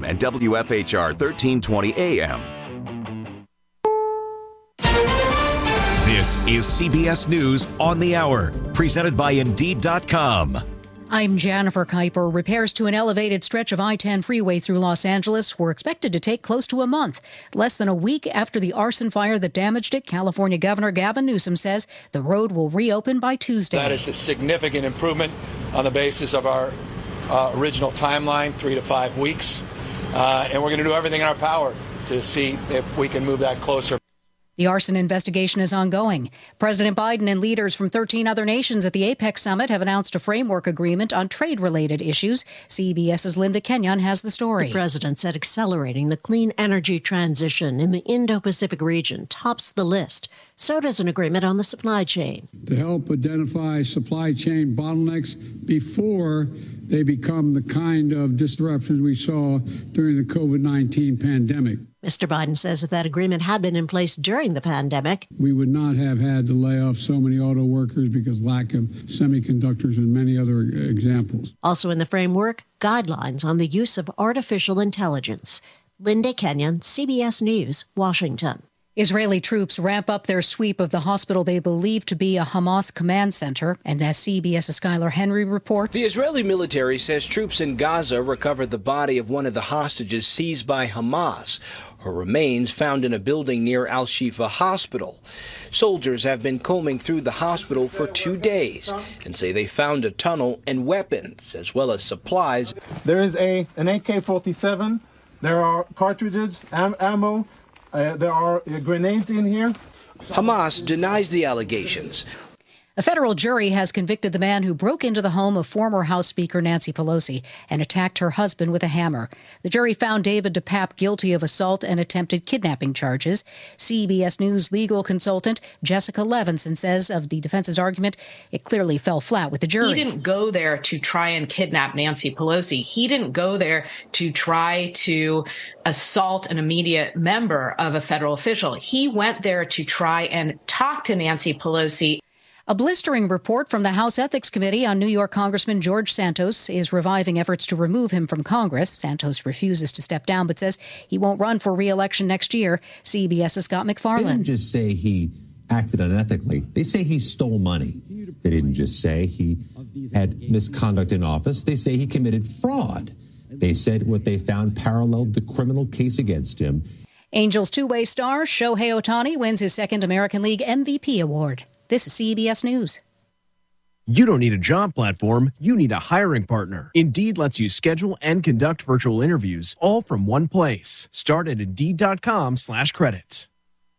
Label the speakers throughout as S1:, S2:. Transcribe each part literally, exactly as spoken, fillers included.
S1: and W F H R thirteen twenty A M.
S2: This is C B S News on the Hour, presented by Indeed dot com.
S3: I'm Jennifer Kuiper. Repairs to an elevated stretch of I ten freeway through Los Angeles were expected to take close to a month. Less than a week after the arson fire that damaged it, California Governor Gavin Newsom says the road will reopen by Tuesday.
S4: That is a significant improvement on the basis of our uh, original timeline, three to five weeks. Uh, and we're going to do everything in our power to see if we can move that closer.
S3: The arson investigation is ongoing. President Biden and leaders from thirteen other nations at the APEC summit have announced a framework agreement on trade-related issues. CBS's Linda Kenyon has the story.
S5: The president said accelerating the clean energy transition in the Indo-Pacific region tops the list. So does an agreement on the supply chain.
S6: To help identify supply chain bottlenecks before they become the kind of disruptions we saw during the COVID nineteen pandemic.
S5: Mister Biden says if that agreement had been in place during the pandemic,
S6: we would not have had to lay off so many auto workers because lack of semiconductors and many other examples.
S5: Also in the framework, guidelines on the use of artificial intelligence. Linda Kenyon, C B S News, Washington.
S3: Israeli troops ramp up their sweep of the hospital they believe to be a Hamas command center. And as CBS's Skylar Henry reports,
S7: the Israeli military says troops in Gaza recovered the body of one of the hostages seized by Hamas. Her remains found in a building near Al-Shifa Hospital. Soldiers have been combing through the hospital for two days and say they found a tunnel and weapons, as well as supplies.
S8: There is a an A K forty-seven. There are cartridges, am- ammo. Uh, there are uh, grenades in here.
S7: Hamas denies the allegations.
S3: A federal jury has convicted the man who broke into the home of former House Speaker Nancy Pelosi and attacked her husband with a hammer. The jury found David DePape guilty of assault and attempted kidnapping charges. C B S News legal consultant Jessica Levinson says of the defense's argument, it clearly fell flat with the jury.
S9: He didn't go there to try and kidnap Nancy Pelosi. He didn't go there to try to assault an immediate member of a federal official. He went there to try and talk to Nancy Pelosi.
S3: A blistering report from the House Ethics Committee on New York Congressman George Santos is reviving efforts to remove him from Congress. Santos refuses to step down but says he won't run for re-election next year. CBS's Scott McFarland.
S10: They didn't just say he acted unethically. They say he stole money. They didn't just say he had misconduct in office. They say he committed fraud. They said what they found paralleled the criminal case against him.
S3: Angels two-way star Shohei Ohtani wins his second American League M V P award. This is C B S News.
S11: You don't need a job platform, you need a hiring partner. Indeed lets you schedule and conduct virtual interviews all from one place. Start at Indeed.com slash credits.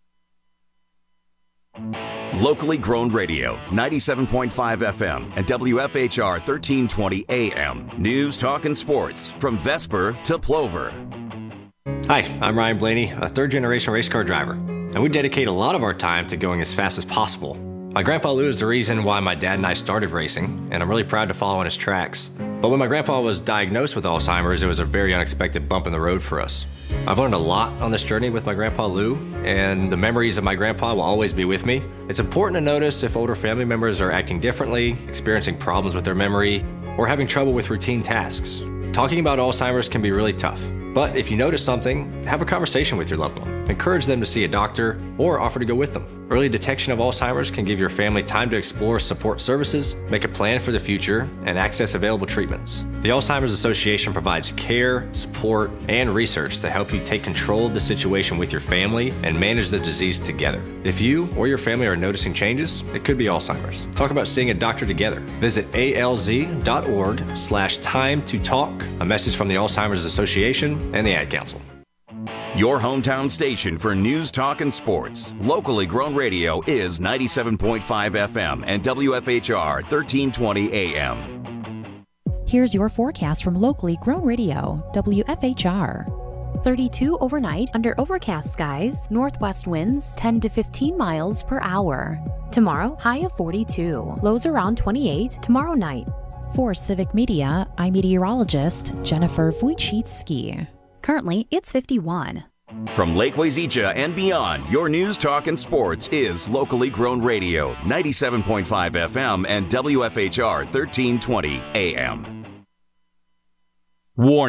S1: Locally grown radio, ninety-seven point five F M and W F H R thirteen twenty A M. News, talk, and sports from Vesper to Plover.
S12: Hi, I'm Ryan Blaney, a third-generation race car driver, and we dedicate a lot of our time to going as fast as possible. My grandpa Lou is the reason why my dad and I started racing, and I'm really proud to follow in his tracks. But when my grandpa was diagnosed with Alzheimer's, it was a very unexpected bump in the road for us. I've learned a lot on this journey with my grandpa Lou, and the memories of my grandpa will always be with me. It's important to notice if older family members are acting differently, experiencing problems with their memory, or having trouble with routine tasks. Talking about Alzheimer's can be really tough. But if you notice something, have a conversation with your loved one. Encourage them to see a doctor or offer to go with them. Early detection of Alzheimer's can give your family time to explore support services, make a plan for the future, and access available treatments. The Alzheimer's Association provides care, support, and research to help you take control of the situation with your family and manage the disease together. If you or your family are noticing changes, it could be Alzheimer's. Talk about seeing a doctor together. Visit alz.org slash time to talk. A message from the Alzheimer's Association and the Ad Council.
S1: Your hometown station for news, talk, and sports. Locally grown radio is ninety-seven point five F M and W F H R thirteen twenty A M.
S13: Here's your forecast from locally grown radio, W F H R. thirty-two overnight under overcast skies, northwest winds ten to fifteen miles per hour. Tomorrow, high of forty-two, lows around twenty-eight tomorrow night. For Civic Media, I'm meteorologist Jennifer Wojcicki. Currently, it's fifty-one.
S1: From Lake Wazeecha and beyond, your news, talk, and sports is locally grown radio, ninety-seven point five F M and W F H R thirteen twenty A M. Warning.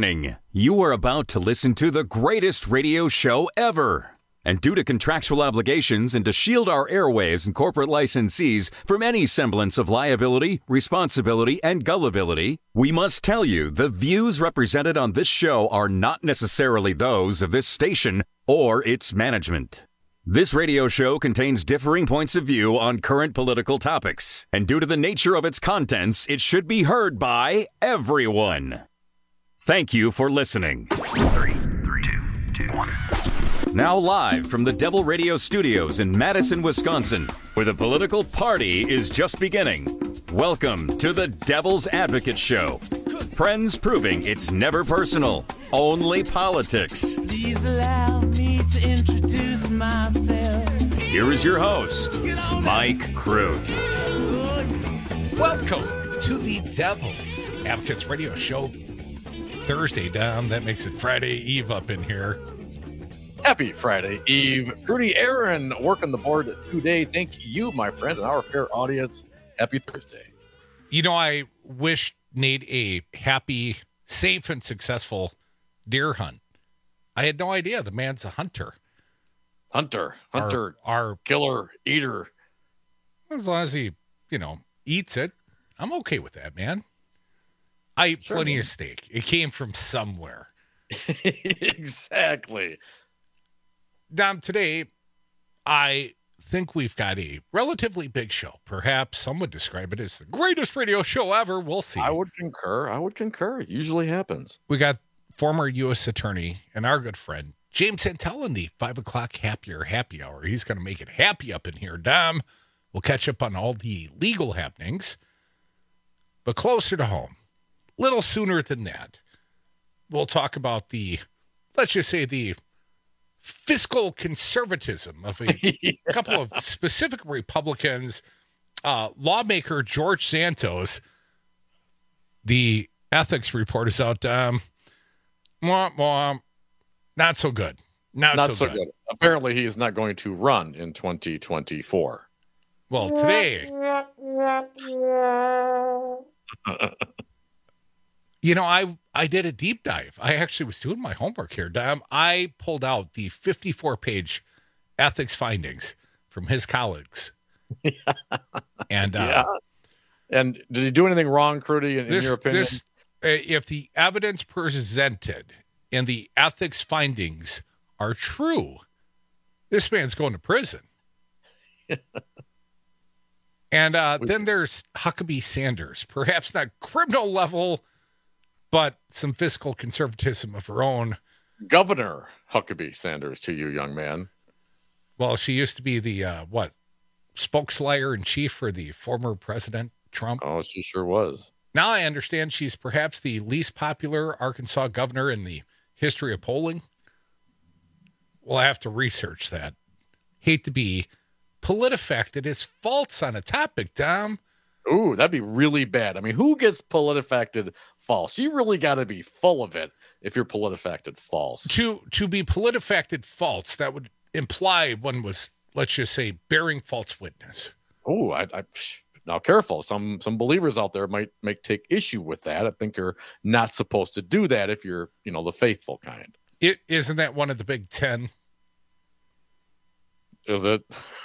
S1: You are about to listen to the greatest radio show ever. And due to contractual obligations and to shield our airwaves and corporate licensees from any semblance of liability, responsibility, and gullibility, we must tell you the views represented on this show are not necessarily those of this station or its management. This radio show contains differing points of view on current political topics, and due to the nature of its contents, it should be heard by everyone. Thank you for listening. Three, three, two, two, one. Now live from the Devil Radio Studios in Madison, Wisconsin, where the political party is just beginning. Welcome to the Devil's Advocate Show. Friends proving it's never personal, only politics.
S14: Please allow me to introduce myself.
S1: Here is your host, Mike Crute.
S15: Welcome to the Devil's Advocates Radio Show. Thursday, Dom. That makes it Friday Eve up in here.
S16: Happy Friday Eve. Rudy Aaron working the board today. Thank you, my friend, and our fair audience. Happy Thursday.
S15: You know, I wish Nate a happy, safe, and successful deer hunt. I had no idea the man's a hunter.
S16: Hunter. Hunter.
S15: Our, our
S16: killer, eater.
S15: As long as he, you know, eats it, I'm okay with that, man. I eat sure, plenty man. of steak. It came from somewhere.
S16: Exactly.
S15: Dom, today, I think we've got a relatively big show. Perhaps some would describe it as the greatest radio show ever. We'll see.
S16: I would concur. I would concur. It usually happens.
S15: We got former U S attorney and our good friend, James Santel, in the five o'clock happier happy hour. He's going to make it happy up in here. Dom, we'll catch up on all the legal happenings. But closer to home, little sooner than that, we'll talk about the, let's just say the fiscal conservatism of a yeah. couple of specific Republicans. Uh, lawmaker George Santos, the ethics report is out. Um, wah, wah, not so good. Not,
S16: not
S15: so,
S16: so good. good. Apparently, he is not going to run in twenty twenty-four.
S15: Well, today, you know, I I did a deep dive. I actually was doing my homework here, Dom. I pulled out the fifty-four page ethics findings from his colleagues. and uh,
S16: yeah. And did he do anything wrong, Crudy, in, this, in your opinion?
S15: This, uh, if the evidence presented and the ethics findings are true, this man's going to prison. And uh, then there's Huckabee Sanders, perhaps not criminal level, but some fiscal conservatism of her own.
S16: Governor Huckabee Sanders to you, young man.
S15: Well, she used to be the, uh, what, spokesliar in chief for the former President Trump.
S16: Oh, she sure was.
S15: Now I understand she's perhaps the least popular Arkansas governor in the history of polling. We'll have to research that. Hate to be PolitiFacted as false on a topic, Dom.
S16: Ooh, that'd be really bad. I mean, who gets PolitiFacted false? You really got to be full of it if you're PolitiFacted false.
S15: To to be PolitiFacted false, that would imply one was, let's just say, bearing false witness.
S16: Oh, I, I now careful. Some some believers out there might might take issue with that. I think you're not supposed to do that if you're, you know, the faithful kind.
S15: It isn't that one of the Big Ten?
S16: Is it?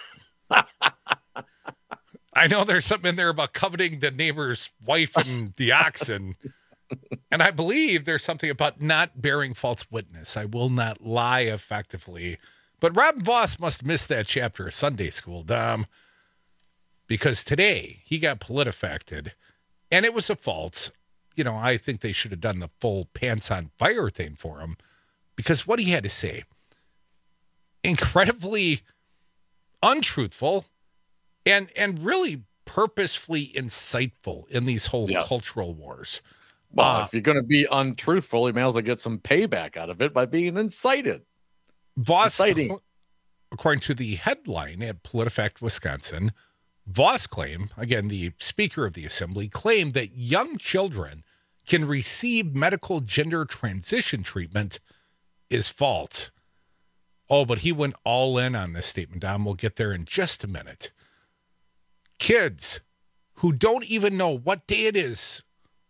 S15: I know there's something in there about coveting the neighbor's wife and the oxen. And I believe there's something about not bearing false witness. I will not lie effectively. But Robin Voss must have missed that chapter of Sunday school, Dom, because today he got PolitiFacted, and it was a false. You know, I think they should have done the full pants on fire thing for him, because what he had to say, incredibly untruthful and and really purposefully insightful in these whole yeah. cultural wars.
S16: Well,
S15: uh,
S16: if you're going to be untruthful, you may as well get some payback out of it by being incited.
S15: Voss, Inciting. According to the headline at PolitiFact Wisconsin, Voss claimed, again, the Speaker of the Assembly, claimed that young children can receive medical gender transition treatment is false. Oh, but he went all in on this statement, Dom. We'll get there in just a minute. Kids who don't even know what day it is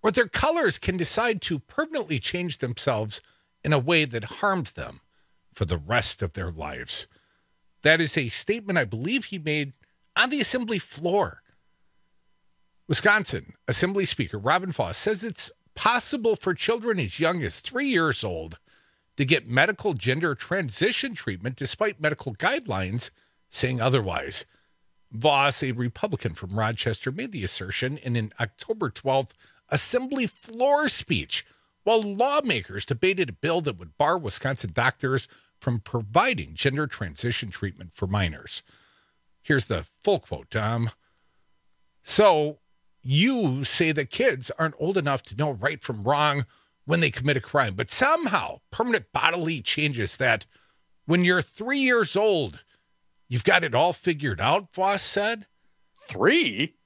S15: or their colors can decide to permanently change themselves in a way that harms them for the rest of their lives. That is a statement I believe he made on the assembly floor. Wisconsin Assembly Speaker Robin Vos says it's possible for children as young as three years old to get medical gender transition treatment despite medical guidelines saying otherwise. Vos, a Republican from Rochester, made the assertion in an October twelfth Assembly floor speech while lawmakers debated a bill that would bar Wisconsin doctors from providing gender transition treatment for minors. Here's the full quote, Tom. So you say that kids aren't old enough to know right from wrong when they commit a crime, but somehow permanent bodily changes that when you're three years old, you've got it all figured out, Vos said.
S16: Three?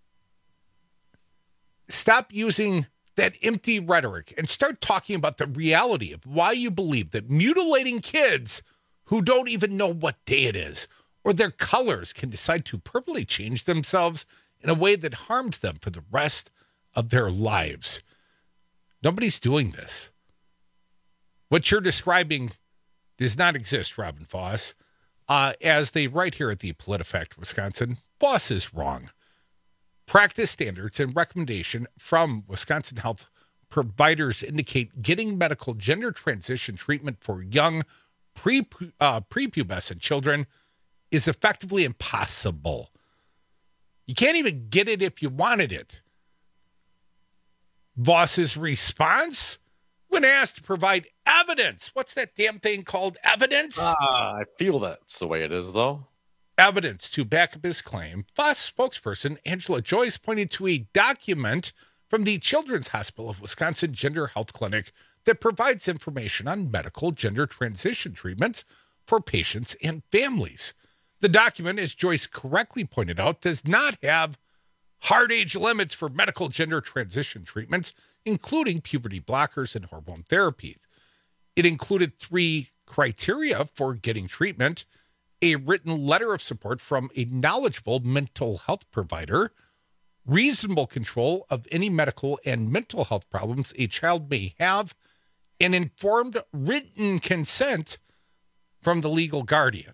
S15: Stop using that empty rhetoric and start talking about the reality of why you believe that mutilating kids who don't even know what day it is or their colors can decide to permanently change themselves in a way that harms them for the rest of their lives. Nobody's doing this. What you're describing does not exist, Robin Vos. Uh, as they write here at the PolitiFact Wisconsin, Vos is wrong. Practice standards and recommendation from Wisconsin health providers indicate getting medical gender transition treatment for young pre, uh, prepubescent children is effectively impossible. You can't even get it if you wanted it. Vos's response, when asked to provide evidence, what's that damn thing called, evidence?
S16: Ah, I feel that's the way it is, though.
S15: Evidence to back up his claim, Vos spokesperson Angela Joyce pointed to a document from the Children's Hospital of Wisconsin Gender Health Clinic that provides information on medical gender transition treatments for patients and families. The document, as Joyce correctly pointed out, does not have hard age limits for medical gender transition treatments, including puberty blockers and hormone therapies. It included three criteria for getting treatment: a written letter of support from a knowledgeable mental health provider, reasonable control of any medical and mental health problems a child may have, and informed written consent from the legal guardian.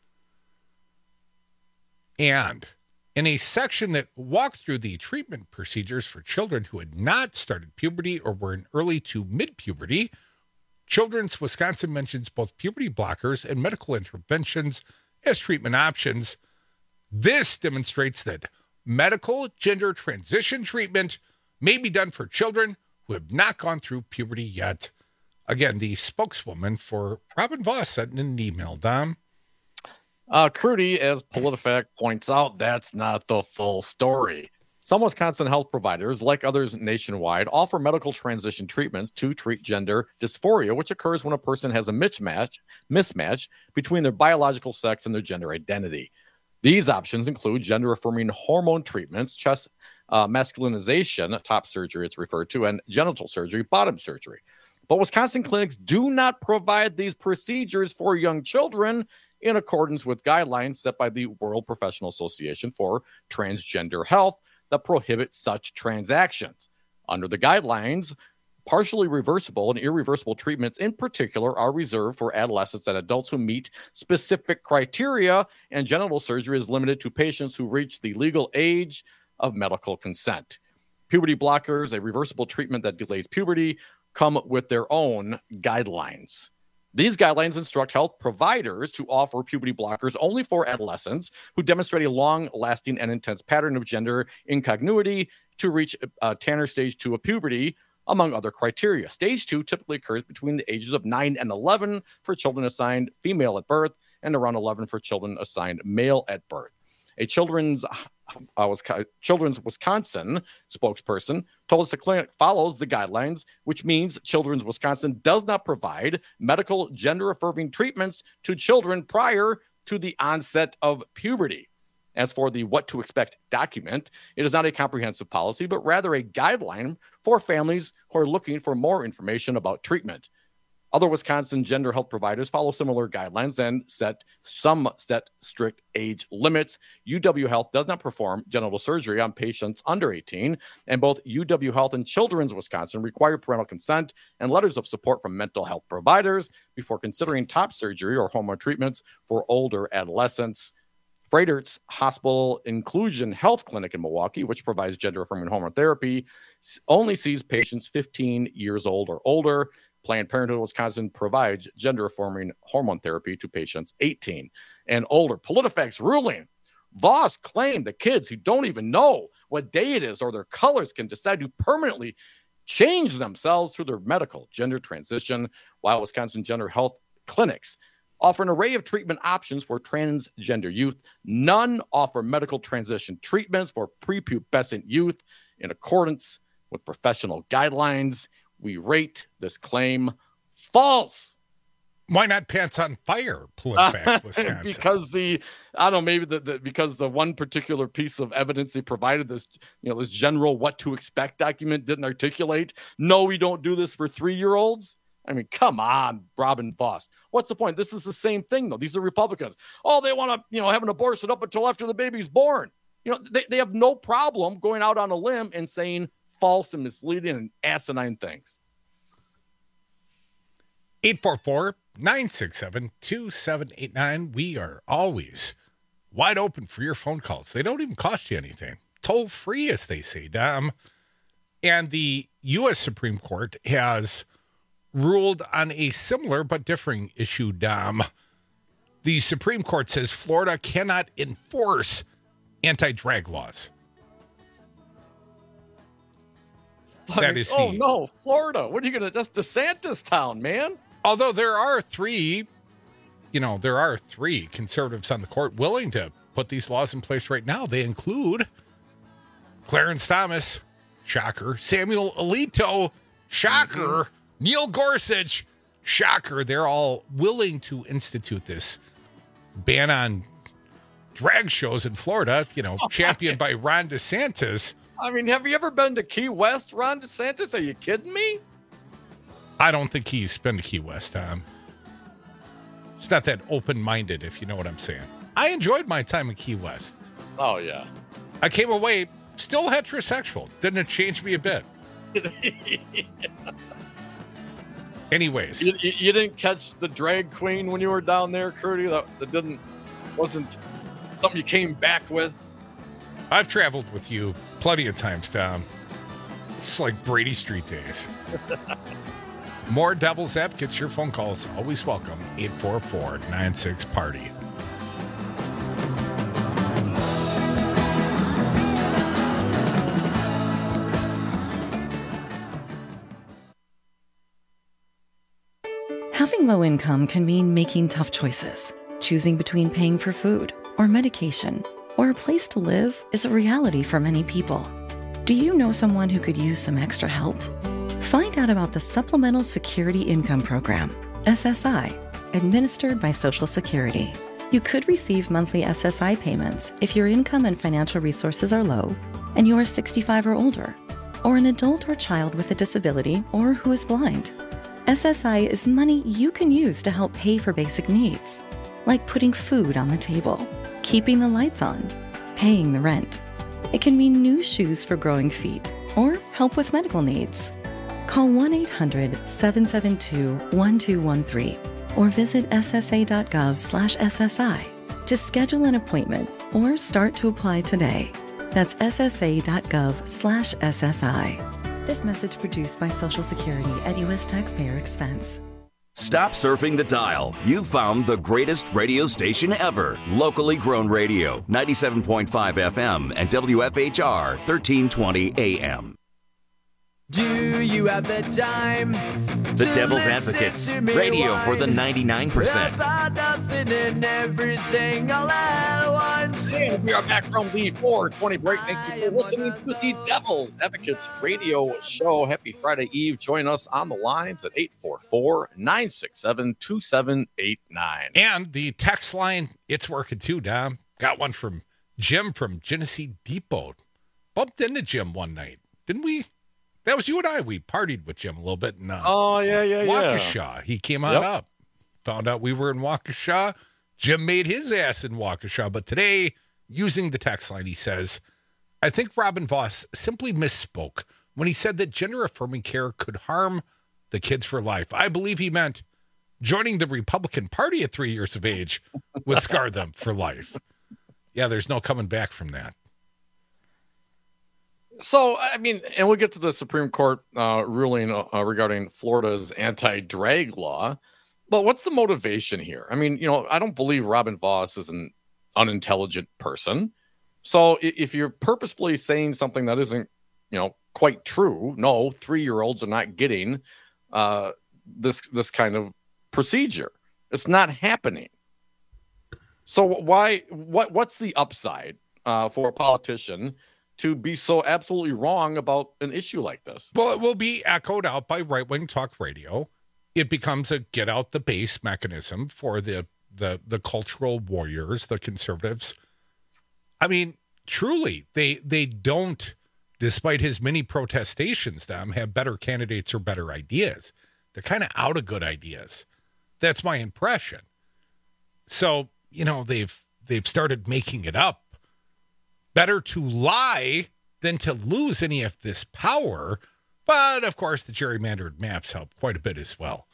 S15: And in a section that walked through the treatment procedures for children who had not started puberty or were in early to mid-puberty, Children's Wisconsin mentions both puberty blockers and medical interventions as treatment options. This demonstrates that medical gender transition treatment may be done for children who have not gone through puberty yet. Again, the spokeswoman for Robin Vos said in an email, Dom.
S16: Uh, Crudy, as PolitiFact points out, that's not the full story. Some Wisconsin health providers, like others nationwide, offer medical transition treatments to treat gender dysphoria, which occurs when a person has a mismatch, mismatch between their biological sex and their gender identity. These options include gender-affirming hormone treatments, chest uh, masculinization, top surgery it's referred to, and genital surgery, bottom surgery. But Wisconsin clinics do not provide these procedures for young children in accordance with guidelines set by the World Professional Association for Transgender Health that prohibit such transactions. Under the guidelines, partially reversible and irreversible treatments in particular are reserved for adolescents and adults who meet specific criteria, and genital surgery is limited to patients who reach the legal age of medical consent. Puberty blockers, a reversible treatment that delays puberty, come with their own guidelines. These guidelines instruct health providers to offer puberty blockers only for adolescents who demonstrate a long-lasting and intense pattern of gender incongruity to reach uh, Tanner stage two of puberty, among other criteria. Stage two typically occurs between the ages of nine and eleven for children assigned female at birth and around eleven for children assigned male at birth. A children's uh, was, Children's Wisconsin spokesperson told us the clinic follows the guidelines, which means Children's Wisconsin does not provide medical gender-affirming treatments to children prior to the onset of puberty. As for the What to Expect document, it is not a comprehensive policy, but rather a guideline for families who are looking for more information about treatment. Other Wisconsin gender health providers follow similar guidelines and set some set strict age limits. U W Health does not perform genital surgery on patients under eighteen, and both U W Health and Children's Wisconsin require parental consent and letters of support from mental health providers before considering top surgery or hormone treatments for older adolescents. Freightert's Hospital Inclusion Health Clinic in Milwaukee, which provides gender-affirming hormone therapy, only sees patients fifteen years old or older. Planned Parenthood Wisconsin provides gender-affirming hormone therapy to patients eighteen and older. PolitiFact's ruling. Voss claimed that kids who don't even know what day it is or their colors can decide to permanently change themselves through their medical gender transition, while Wisconsin Gender Health Clinics offer an array of treatment options for transgender youth. None offer medical transition treatments for prepubescent youth in accordance with professional guidelines. We rate this claim false.
S15: Why not pants on fire, PolitiFact, Wisconsin?
S16: Because the, I don't know, maybe the, the because the one particular piece of evidence they provided, this, you know, this general what to expect document didn't articulate. No, we don't do this for three-year-olds. I mean, come on, Robin Voss. What's the point? This is the same thing, though. These are Republicans. Oh, they want to, you know, have an abortion up until after the baby's born. You know, they, they have no problem going out on a limb and saying false and misleading and asinine things.
S15: eight four four, nine six seven, two seven eight nine. We are always wide open for your phone calls. They don't even cost you anything. Toll free, as they say, Dom. And the U S Supreme Court has ruled on a similar but differing issue, Dom. The Supreme Court says Florida cannot enforce anti-drag laws. That is
S16: oh,
S15: the,
S16: no, Florida. What are you going to, that's DeSantis town, man.
S15: Although there are three, you know, there are three conservatives on the court willing to put these laws in place right now. They include Clarence Thomas, shocker, Samuel Alito, shocker, mm-hmm. Neil Gorsuch, shocker. They're all willing to institute this ban on drag shows in Florida, you know, championed by Ron DeSantis.
S16: I mean, have you ever been to Key West, Ron DeSantis? Are you kidding me?
S15: I don't think he's been to Key West, Tom. It's not that open-minded, if you know what I'm saying. I enjoyed my time in Key West.
S16: Oh, yeah.
S15: I came away still heterosexual. Didn't it change me a bit?
S16: yeah.
S15: Anyways.
S16: You, you didn't catch the drag queen when you were down there, Curdy? That, that didn't, wasn't something you came back with?
S15: I've traveled with you plenty of times, Tom. It's like Brady Street days. More Devil's Advocates. Your phone calls always welcome. eight four four, nine six, party.
S17: Having low income can mean making tough choices. Choosing between paying for food or medication or a place to live is a reality for many people. Do you know someone who could use some extra help? Find out about the Supplemental Security Income Program, S S I, administered by Social Security. You could receive monthly S S I payments if your income and financial resources are low and you are sixty-five or older, or an adult or child with a disability or who is blind. S S I is money you can use to help pay for basic needs, like putting food on the table, keeping the lights on, paying the rent. It can mean new shoes for growing feet or help with medical needs. Call one eight hundred, seven seven two, one two one three or visit S S A dot gov slash S S I to schedule an appointment or start to apply today. That's S S A dot gov slash S S I. This message produced by Social Security at U S taxpayer expense.
S18: Stop surfing the dial. You've found the greatest radio station ever. Locally grown radio, ninety-seven point five F M and W F H R, thirteen twenty A M.
S14: Do you have the time?
S18: The Devil's Advocates, radio for the ninety-nine percent.
S14: About nothing and everything all at once.
S16: And we are back from the four twenty break. Thank you for listening to the Devil's Advocates radio show. Happy Friday Eve. Join us on the lines at eight four four, nine six seven, two seven eight nine.
S15: And the text line, it's working too, Dom. Got one from Jim from Genesee Depot. Bumped into Jim one night. Didn't we? That was you and I. We partied with Jim a little bit in uh,
S16: Oh, yeah, yeah, yeah.
S15: Waukesha. He came on
S16: Yep.
S15: up. Found out we were in Waukesha. Jim made his ass in Waukesha. But today, using the text line, he says, I think Robin Voss simply misspoke when he said that gender-affirming care could harm the kids for life. I believe he meant joining the Republican Party at three years of age would scar them for life. Yeah, there's no coming back from that.
S16: So, I mean, and we'll get to the Supreme Court uh, ruling uh, regarding Florida's anti-drag law, but what's the motivation here? I mean, you know, I don't believe Robin Voss is an unintelligent person. So i- if you're purposefully saying something that isn't, you know, quite true, no, three-year-olds are not getting uh, this this kind of procedure. It's not happening. So why? What? What's the upside uh, for a politician to be so absolutely wrong about an issue like this?
S15: Well, it will be echoed out by right-wing talk radio. It becomes a get out the base mechanism for the the the cultural warriors, the conservatives. I mean, truly, they they don't, despite his many protestations, them have better candidates or better ideas. They're kind of out of good ideas. That's my impression. So, you know, they've they've started making it up. Better to lie than to lose any of this power. But, of course, the gerrymandered maps help quite a bit as well.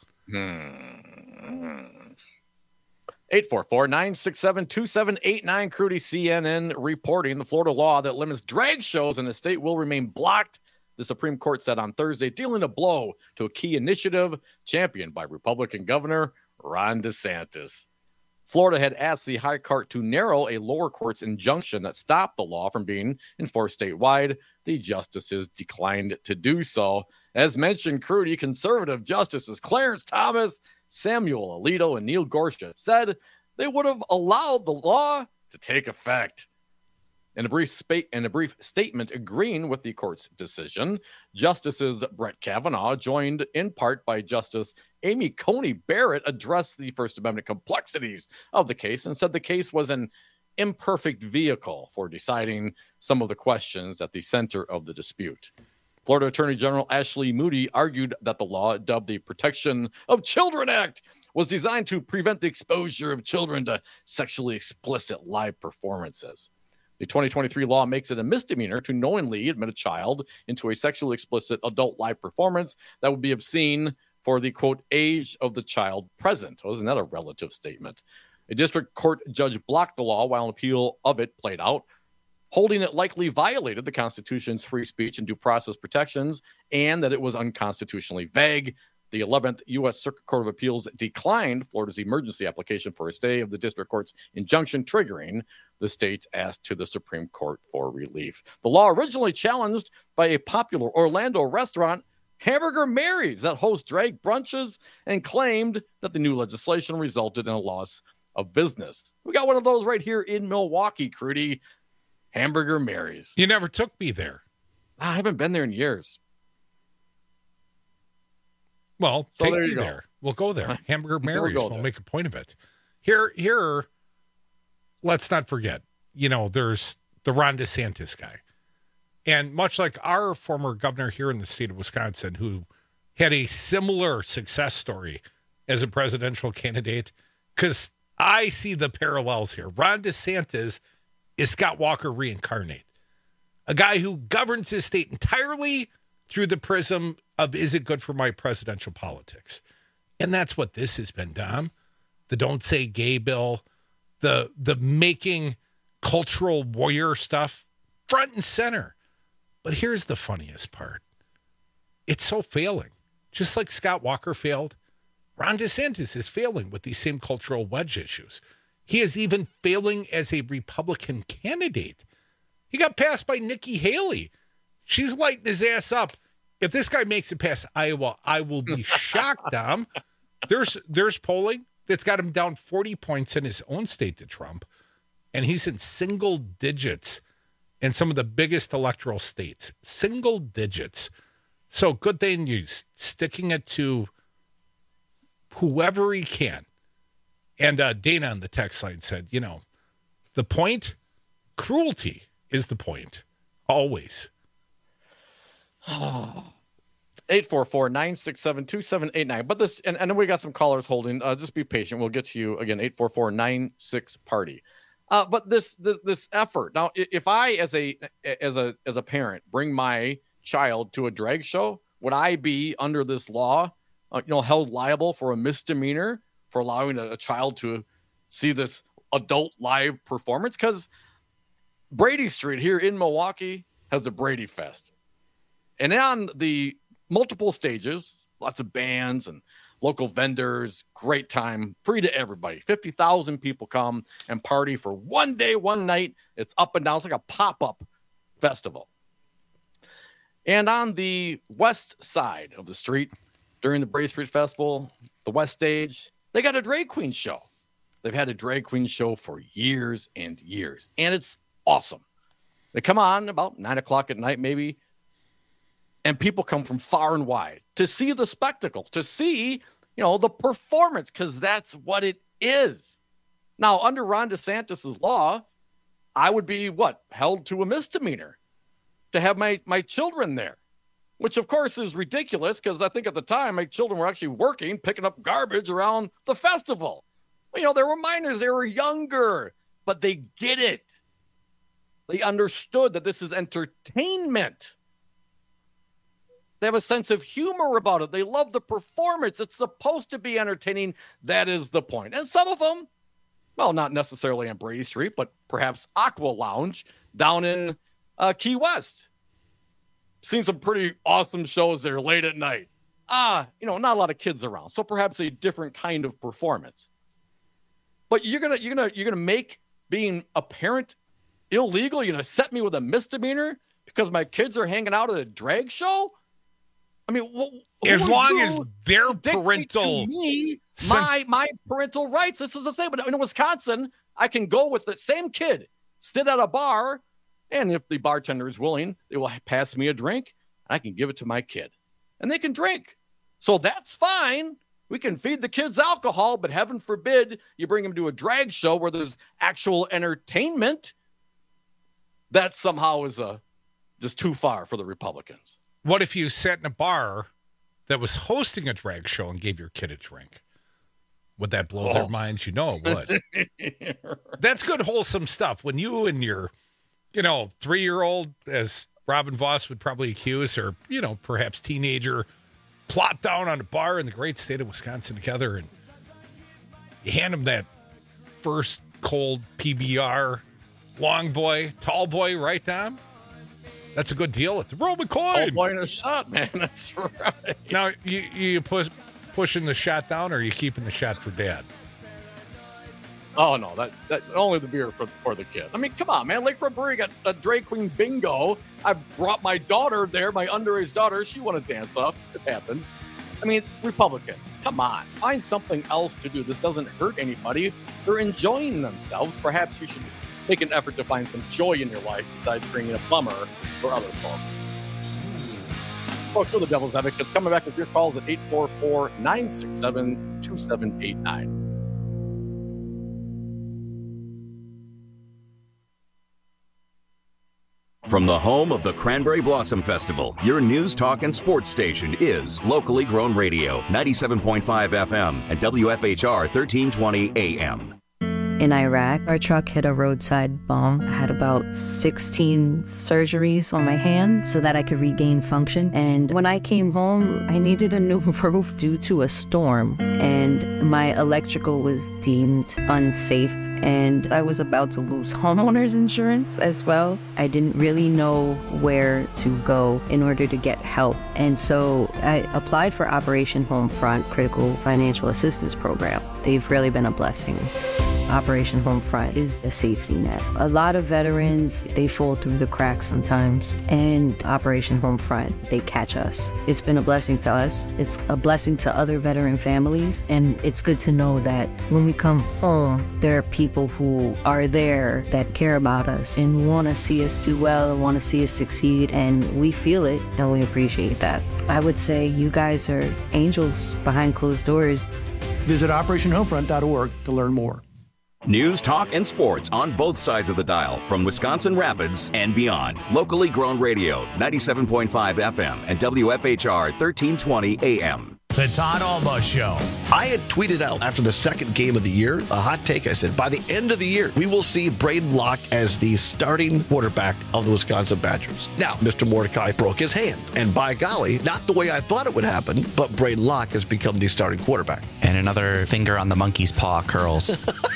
S16: eight four four, nine six seven, two seven eight nine. Crudy C N N reporting the Florida law that limits drag shows in the state will remain blocked, the Supreme Court said on Thursday, dealing a blow to a key initiative championed by Republican Governor Ron DeSantis. Florida had asked the high court to narrow a lower court's injunction that stopped the law from being enforced statewide. The justices declined to do so. As mentioned, Crudy, conservative justices Clarence Thomas, Samuel Alito, and Neil Gorsuch said they would have allowed the law to take effect. In a brief spa- in a brief statement agreeing with the court's decision, Justices Brett Kavanaugh, joined in part by Justice Amy Coney Barrett, addressed the First Amendment complexities of the case and said the case was an imperfect vehicle for deciding some of the questions at the center of the dispute. Florida Attorney General Ashley Moody argued that the law, dubbed the Protection of Children Act, was designed to prevent the exposure of children to sexually explicit live performances. The twenty twenty-three law makes it a misdemeanor to knowingly admit a child into a sexually explicit adult live performance that would be obscene for the, quote, age of the child present. Oh, isn't that a relative statement? A district court judge blocked the law while an appeal of it played out, holding it likely violated the Constitution's free speech and due process protections and that it was unconstitutionally vague. The eleventh U S Circuit Court of Appeals declined Florida's emergency application for a stay of the district court's injunction, triggering the state's ask to the Supreme Court for relief. The law originally challenged by a popular Orlando restaurant, Hamburger Mary's, that hosts drag brunches, and claimed that the new legislation resulted in a loss of business. We got one of those right here in Milwaukee, Crudy. Hamburger Mary's.
S15: You never took me there.
S16: I haven't been there in years.
S15: Well,
S16: So
S15: take
S16: there
S15: me
S16: you go.
S15: there. We'll go there. Hamburger
S16: We'll
S15: Mary's.
S16: go
S15: We'll
S16: there.
S15: make a point of it. Here, here, let's not forget, you know, there's the Ron DeSantis guy. And much like our former governor here in the state of Wisconsin, who had a similar success story as a presidential candidate, because I see the parallels here. Ron DeSantis is Scott Walker reincarnate, a guy who governs his state entirely through the prism of, is it good for my presidential politics? And that's what this has been, Dom. The Don't Say Gay bill, the the making cultural warrior stuff front and center. But here's the funniest part. It's so failing. Just like Scott Walker failed, Ron DeSantis is failing with these same cultural wedge issues. He is even failing as a Republican candidate. He got passed by Nikki Haley. She's lighting his ass up. If this guy makes it past Iowa, I will be shocked, Dom. There's there's polling that's got him down forty points in his own state to Trump, and he's in single digits in some of the biggest electoral states. Single digits. So good thing you're sticking it to whoever he can. And uh, Dana on the text line said, you know, the point, cruelty is the point. Always.
S16: eight four four, nine six seven, two seven eight nine. But this, and, and then we got some callers holding. Uh, just be patient. We'll get to you again, eight four four, nine six party. Uh, but this, this this effort. Now, if I as a as a as a parent bring my child to a drag show, would I be under this law, uh, you know, held liable for a misdemeanor for allowing a, a child to see this adult live performance? Because Brady Street here in Milwaukee has the Brady Fest. And on the multiple stages, lots of bands and local vendors, great time, free to everybody. fifty thousand people come and party for one day, one night. It's up and down. It's like a pop-up festival. And on the west side of the street, during the Brady Street Festival, the west stage, they got a drag queen show. They've had a drag queen show for years and years, and it's awesome. They come on about nine o'clock at night, maybe, and people come from far and wide to see the spectacle, to see, you know, the performance, because that's what it is. Now, under Ron DeSantis' law, I would be, what, held to a misdemeanor to have my, my children there, which, of course, is ridiculous, because I think at the time my children were actually working, picking up garbage around the festival. You know, they were minors, they were younger, but they get it. They understood that this is entertainment. They have a sense of humor about it. They love the performance. It's supposed to be entertaining. That is the point. And some of them, well, not necessarily on Brady Street, but perhaps Aqua Lounge down in uh, Key West. Seen some pretty awesome shows there late at night. Ah, you know, not a lot of kids around, so perhaps a different kind of performance. But you're gonna, you're gonna, you're gonna make being a parent illegal. You're gonna set me with a misdemeanor because my kids are hanging out at a drag show. I mean, wh-
S15: as long as their parental,
S16: me, my my parental rights. This is the same. But in Wisconsin, I can go with the same kid, sit at a bar, and if the bartender is willing, they will pass me a drink. I can give it to my kid, and they can drink. So that's fine. We can feed the kids alcohol, but heaven forbid you bring them to a drag show where there's actual entertainment. That somehow is a, just too far for the Republicans.
S15: What if you sat in a bar that was hosting a drag show and gave your kid a drink? Would that blow oh. their minds? You know it would. That's good, wholesome stuff. When you and your, you know, three-year-old, as Robin Voss would probably accuse, or, you know, perhaps teenager, plop down on a bar in the great state of Wisconsin together, and you hand them that first cold P B R, long boy, tall boy, right, Tom? That's a good deal at the Roman coin.
S16: Tall boy in a shot, man. That's right.
S15: Now, you you push, pushing the shot down, or are you keeping the shot for dad?
S16: Oh, no, that, that only the beer for, for the kid. I mean, come on, man. Lakefront Brewery got a drag queen bingo. I brought my daughter there, my underage daughter. She want to dance up. It happens. I mean, Republicans, come on. Find something else to do. This doesn't hurt anybody. They're enjoying themselves. Perhaps you should make an effort to find some joy in your life besides bringing a bummer for other folks. Folks, for the Devil's Advocates, coming back with your calls at eight four four, nine six seven, two seven eight nine.
S18: From the home of the Cranberry Blossom Festival, your news, talk, and sports station is Locally Grown Radio, ninety-seven point five F M and W F H R thirteen twenty A M.
S19: In Iraq, our truck hit a roadside bomb. I had about sixteen surgeries on my hand so that I could regain function. And when I came home, I needed a new roof due to a storm. And my electrical was deemed unsafe. And I was about to lose homeowners insurance as well. I didn't really know where to go in order to get help. And so I applied for Operation Homefront Critical Financial Assistance Program. They've really been a blessing. Operation Homefront is the safety net. A lot of veterans, they fall through the cracks sometimes, and Operation Homefront, they catch us. It's been a blessing to us. It's a blessing to other veteran families, and it's good to know that when we come home, there are people who are there that care about us and want to see us do well and want to see us succeed, and we feel it, and we appreciate that. I would say you guys are angels behind closed doors.
S20: Visit operation homefront dot org to learn more.
S18: News, talk, and sports on both sides of the dial from Wisconsin Rapids and beyond. Locally grown radio, ninety-seven point five F M and W F H R thirteen twenty A M.
S20: The Todd Alba Show.
S21: I had tweeted out after the second game of the year, a hot take. I said, by the end of the year, we will see Braden Locke as the starting quarterback of the Wisconsin Badgers. Now, Mister Mordecai broke his hand. And by golly, not the way I thought it would happen, but Braden Locke has become the starting quarterback.
S22: And another finger on the monkey's paw curls.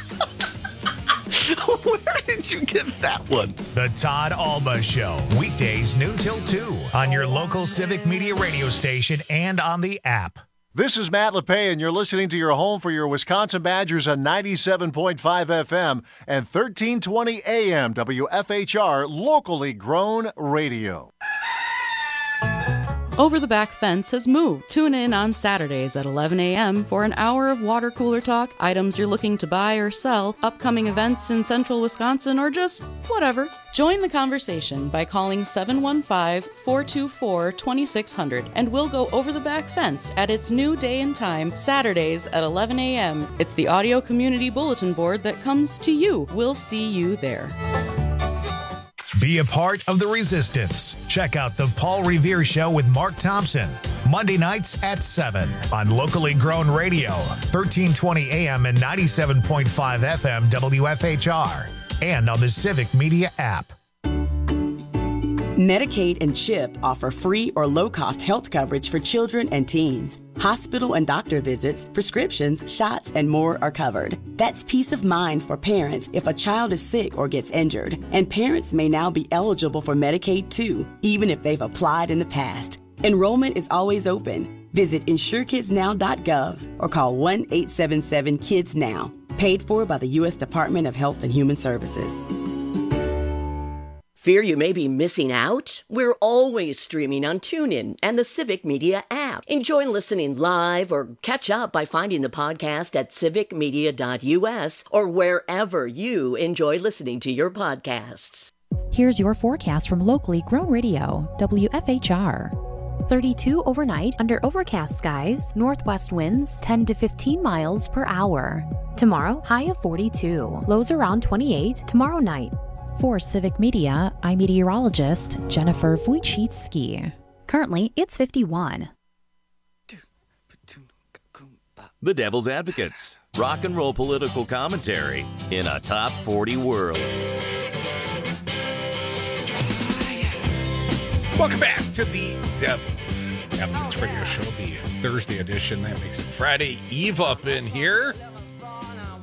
S21: Where did you get that one?
S20: The Todd Alba Show. Weekdays noon till two on your local Civic Media radio station and on the app.
S23: This is Matt LePay, and you're listening to your home for your Wisconsin Badgers on ninety-seven point five F M and thirteen twenty A M W F H R, locally grown radio.
S24: Over the Back Fence has moved. Tune in on Saturdays at eleven A M for an hour of water cooler talk, items you're looking to buy or sell, upcoming events in central Wisconsin, or just whatever. Join the conversation by calling seven one five, four two four, two six zero zero and we'll go over the back fence at its new day and time, Saturdays at eleven A M. It's the audio community bulletin board that comes to you. We'll see you there.
S20: Be a part of the resistance. Check out the Paul Revere Show with Mark Thompson, Monday nights at seven on locally grown radio, thirteen twenty A M and ninety-seven point five F M W F H R, and on the Civic Media app.
S25: Medicaid and CHIP offer free or low-cost health coverage for children and teens. Hospital and doctor visits, prescriptions, shots, and more are covered. That's peace of mind for parents if a child is sick or gets injured. And parents may now be eligible for Medicaid too, even if they've applied in the past. Enrollment is always open. Visit insure kids now dot gov or call one eight seven seven kids now. Paid for by the U S Department of Health and Human Services.
S26: Fear you may be missing out? We're always streaming on TuneIn and the Civic Media app. Enjoy listening live or catch up by finding the podcast at civic media dot U S or wherever you enjoy listening to your podcasts.
S13: Here's your forecast from locally grown radio, W F H R. thirty-two overnight under overcast skies, northwest winds ten to fifteen miles per hour. Tomorrow, high of forty-two, lows around twenty-eight tomorrow night. For Civic Media, I'm meteorologist Jennifer Wojcicki. Currently, it's fifty-one.
S18: The Devil's Advocates, rock and roll political commentary in a top forty world.
S15: Welcome back to the Devil's Advocates Radio Show, the Thursday edition. That makes it Friday Eve up in here.